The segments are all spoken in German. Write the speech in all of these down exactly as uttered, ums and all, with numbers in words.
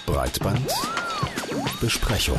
Breitbandbesprechung.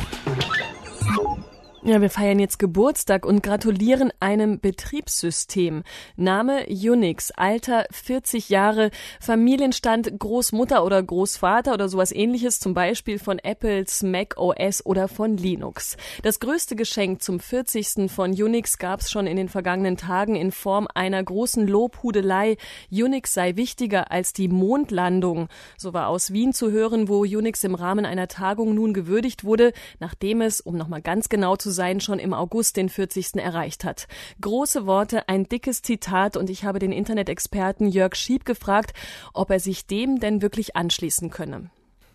Ja, wir feiern jetzt Geburtstag und gratulieren einem Betriebssystem. Name Unix, Alter vierzig Jahre, Familienstand Großmutter oder Großvater oder sowas ähnliches, zum Beispiel von Apples Mac O S oder von Linux. Das größte Geschenk zum vierzigsten von Unix gab es schon in den vergangenen Tagen in Form einer großen Lobhudelei. Unix sei wichtiger als die Mondlandung. So war aus Wien zu hören, wo Unix im Rahmen einer Tagung nun gewürdigt wurde, nachdem es, um nochmal ganz genau zu sein, schon im August den vierzigsten erreicht hat. Große Worte, ein dickes Zitat, und ich habe den Internetexperten Jörg Schieb gefragt, ob er sich dem denn wirklich anschließen könne.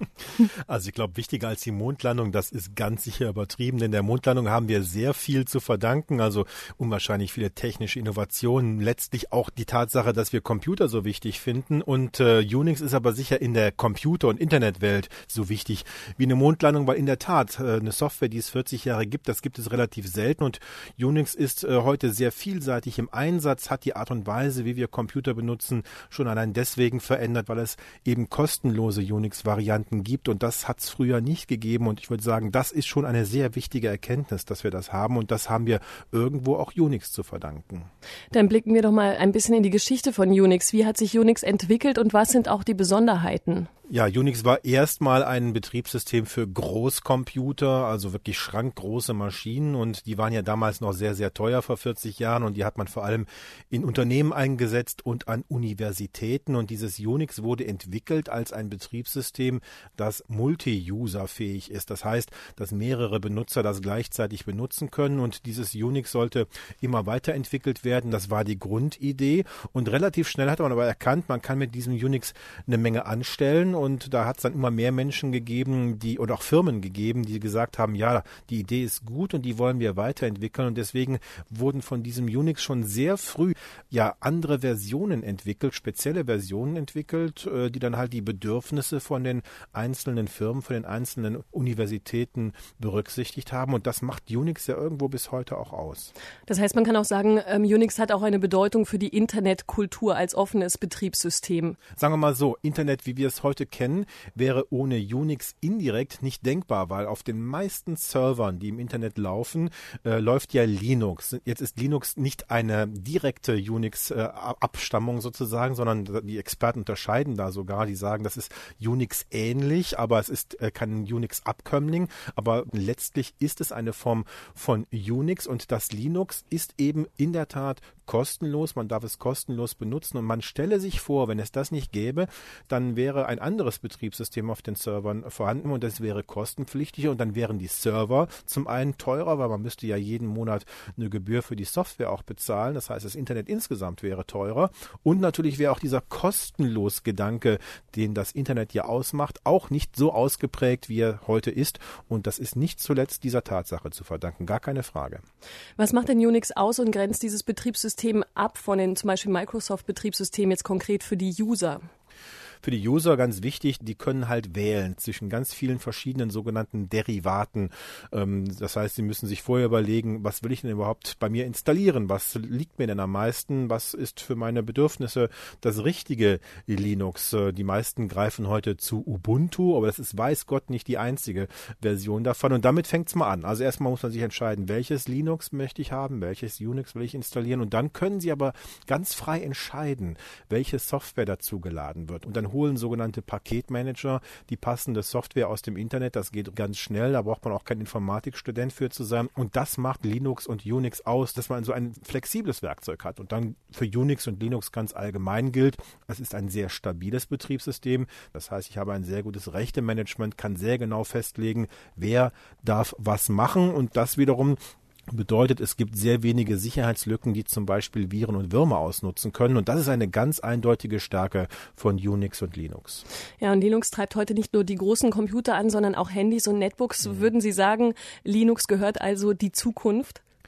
Also ich glaube, wichtiger als die Mondlandung, das ist ganz sicher übertrieben, denn der Mondlandung haben wir sehr viel zu verdanken, also unwahrscheinlich viele technische Innovationen, letztlich auch die Tatsache, dass wir Computer so wichtig finden, und äh, Unix ist aber sicher in der Computer- und Internetwelt so wichtig wie eine Mondlandung, weil in der Tat äh, eine Software, die es vierzig Jahre gibt, das gibt es relativ selten, und Unix ist äh, heute sehr vielseitig im Einsatz, hat die Art und Weise, wie wir Computer benutzen, schon allein deswegen verändert, weil es eben kostenlose Unix-Varianten gibt, und das hat es früher nicht gegeben, und ich würde sagen, das ist schon eine sehr wichtige Erkenntnis, dass wir das haben, und das haben wir irgendwo auch Unix zu verdanken. Dann blicken wir doch mal ein bisschen in die Geschichte von Unix. Wie hat sich Unix entwickelt und was sind auch die Besonderheiten? Ja, Unix war erstmal ein Betriebssystem für Großcomputer, also wirklich schrankgroße Maschinen, und die waren ja damals noch sehr, sehr teuer vor vierzig Jahren, und die hat man vor allem in Unternehmen eingesetzt und an Universitäten, und dieses Unix wurde entwickelt als ein Betriebssystem, das multi-user-fähig ist. Das heißt, dass mehrere Benutzer das gleichzeitig benutzen können, und dieses Unix sollte immer weiterentwickelt werden. Das war die Grundidee, und relativ schnell hat man aber erkannt, man kann mit diesem Unix eine Menge anstellen, und da hat es dann immer mehr Menschen gegeben, die oder auch Firmen gegeben, die gesagt haben, ja, die Idee ist gut und die wollen wir weiterentwickeln, und deswegen wurden von diesem Unix schon sehr früh ja andere Versionen entwickelt, spezielle Versionen entwickelt, die dann halt die Bedürfnisse von den einzelnen Firmen, von den einzelnen Universitäten berücksichtigt haben, und das macht Unix ja irgendwo bis heute auch aus. Das heißt, man kann auch sagen, ähm, Unix hat auch eine Bedeutung für die Internetkultur als offenes Betriebssystem. Sagen wir mal so, Internet, wie wir es heute kennen, wäre ohne Unix indirekt nicht denkbar, weil auf den meisten Servern, die im Internet laufen, äh, läuft ja Linux. Jetzt ist Linux nicht eine direkte Unix-Abstammung äh, sozusagen, sondern die Experten unterscheiden da sogar, die sagen, das ist Unix ähnlich, aber es ist äh, kein Unix-Abkömmling, aber letztlich ist es eine Form von Unix, und das Linux ist eben in der Tat kostenlos, man darf es kostenlos benutzen, und man stelle sich vor, wenn es das nicht gäbe, dann wäre ein anderes Betriebssystem auf den Servern vorhanden, und das wäre kostenpflichtig, und dann wären die Server zum einen teurer, weil man müsste ja jeden Monat eine Gebühr für die Software auch bezahlen, das heißt, das Internet insgesamt wäre teurer, und natürlich wäre auch dieser kostenlos Gedanke, den das Internet ja ausmacht, auch nicht so ausgeprägt, wie er heute ist, und das ist nicht zuletzt dieser Tatsache zu verdanken, gar keine Frage. Was macht denn Unix aus und grenzt dieses Betriebssystem ab von den zum Beispiel Microsoft-Betriebssystemen jetzt konkret für die User? Für die User ganz wichtig, die können halt wählen zwischen ganz vielen verschiedenen sogenannten Derivaten. Das heißt, sie müssen sich vorher überlegen, was will ich denn überhaupt bei mir installieren? Was liegt mir denn am meisten? Was ist für meine Bedürfnisse das richtige Linux? Die meisten greifen heute zu Ubuntu, aber das ist weiß Gott nicht die einzige Version davon. Und damit fängt es mal an. Also erstmal muss man sich entscheiden, welches Linux möchte ich haben, welches Unix will ich installieren. Und dann können Sie aber ganz frei entscheiden, welche Software dazu geladen wird. Und dann holen sogenannte Paketmanager die passende Software aus dem Internet. Das geht ganz schnell, da braucht man auch kein Informatikstudent für zu sein. Und das macht Linux und Unix aus, dass man so ein flexibles Werkzeug hat. Und dann für Unix und Linux ganz allgemein gilt, es ist ein sehr stabiles Betriebssystem. Das heißt, ich habe ein sehr gutes Rechtemanagement, kann sehr genau festlegen, wer darf was machen. Und das wiederum bedeutet, es gibt sehr wenige Sicherheitslücken, die zum Beispiel Viren und Würmer ausnutzen können. Und das ist eine ganz eindeutige Stärke von Unix und Linux. Ja, und Linux treibt heute nicht nur die großen Computer an, sondern auch Handys und Netbooks. Mhm. Würden Sie sagen, Linux gehört also die Zukunft?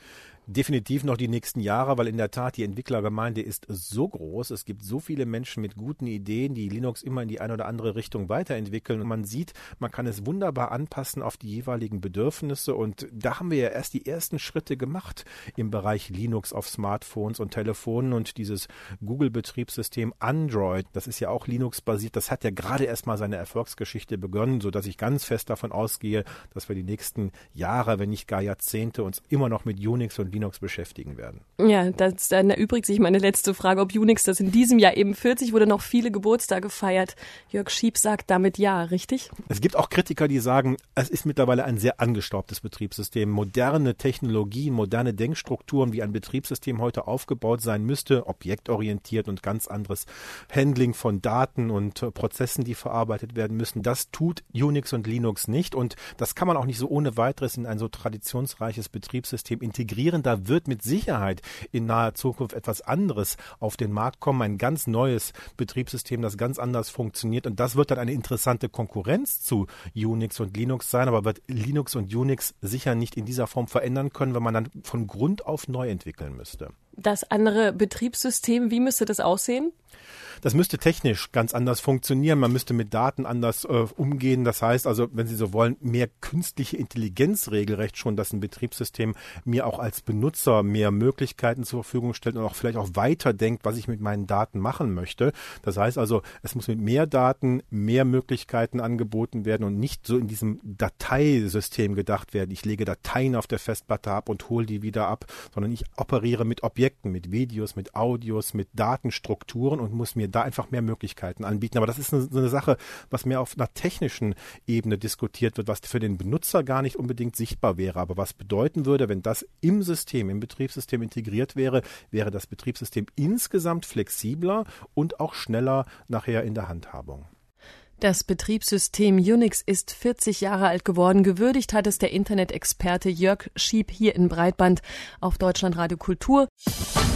Definitiv noch die nächsten Jahre, weil in der Tat die Entwicklergemeinde ist so groß. Es gibt so viele Menschen mit guten Ideen, die Linux immer in die eine oder andere Richtung weiterentwickeln. Und man sieht, man kann es wunderbar anpassen auf die jeweiligen Bedürfnisse. Und da haben wir ja erst die ersten Schritte gemacht im Bereich Linux auf Smartphones und Telefonen. Und dieses Google-Betriebssystem Android, das ist ja auch Linux-basiert, das hat ja gerade erst mal seine Erfolgsgeschichte begonnen, sodass ich ganz fest davon ausgehe, dass wir die nächsten Jahre, wenn nicht gar Jahrzehnte, uns immer noch mit Unix und Linux beschäftigen werden. Ja, das, dann erübrigt sich meine letzte Frage, ob Unix, das in diesem Jahr eben vierzig, wurde noch viele Geburtstage feiert. Jörg Schiep sagt damit ja, richtig? Es gibt auch Kritiker, die sagen, es ist mittlerweile ein sehr angestaubtes Betriebssystem. Moderne Technologien, moderne Denkstrukturen, wie ein Betriebssystem heute aufgebaut sein müsste, objektorientiert und ganz anderes Handling von Daten und äh, Prozessen, die verarbeitet werden müssen, das tut Unix und Linux nicht. Und das kann man auch nicht so ohne weiteres in ein so traditionsreiches Betriebssystem integrieren. Da wird mit Sicherheit in naher Zukunft etwas anderes auf den Markt kommen, ein ganz neues Betriebssystem, das ganz anders funktioniert, und das wird dann eine interessante Konkurrenz zu Unix und Linux sein, aber wird Linux und Unix sicher nicht in dieser Form verändern können, wenn man dann von Grund auf neu entwickeln müsste. Das andere Betriebssystem, wie müsste das aussehen? Das müsste technisch ganz anders funktionieren. Man müsste mit Daten anders äh, umgehen. Das heißt also, wenn Sie so wollen, mehr künstliche Intelligenz regelrecht schon, dass ein Betriebssystem mir auch als Benutzer mehr Möglichkeiten zur Verfügung stellt und auch vielleicht auch weiterdenkt, was ich mit meinen Daten machen möchte. Das heißt also, es muss mit mehr Daten mehr Möglichkeiten angeboten werden und nicht so in diesem Dateisystem gedacht werden. Ich lege Dateien auf der Festplatte ab und hole die wieder ab, sondern ich operiere mit Objekten, mit Videos, mit Audios, mit Datenstrukturen und muss mir da einfach mehr Möglichkeiten anbieten. Aber das ist eine, so eine Sache, was mehr auf einer technischen Ebene diskutiert wird, was für den Benutzer gar nicht unbedingt sichtbar wäre. Aber was bedeuten würde, wenn das im System, im Betriebssystem integriert wäre, wäre das Betriebssystem insgesamt flexibler und auch schneller nachher in der Handhabung. Das Betriebssystem Unix ist vierzig Jahre alt geworden. Gewürdigt hat es der Internet-Experte Jörg Schiep hier in Breitband auf Deutschlandradio Kultur.